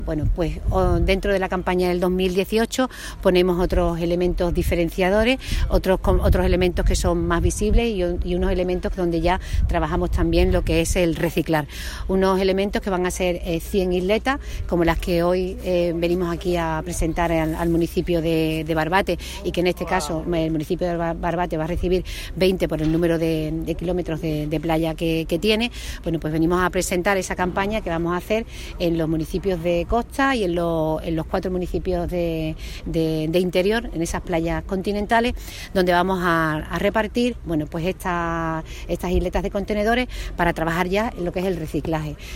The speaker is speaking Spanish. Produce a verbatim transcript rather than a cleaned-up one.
Bueno, pues dentro de la campaña del dos mil dieciocho ponemos otros elementos diferenciadores, otros, otros elementos que son más visibles y, y unos elementos donde ya trabajamos también lo que es el reciclar. Unos elementos que van a ser eh, cien isletas, como las que hoy eh, venimos aquí a presentar al, al municipio de, de Barbate, y que en este caso el municipio de Barbate va a recibir veinte por el número de, de kilómetros de, de playa que, que tiene. Bueno, pues venimos a presentar esa campaña que vamos a hacer en los municipios de costa y en, lo, en los cuatro municipios de, de, de interior, en esas playas continentales, donde vamos a, a repartir bueno, pues esta, estas isletas de contenedores para trabajar ya en lo que es el reciclaje.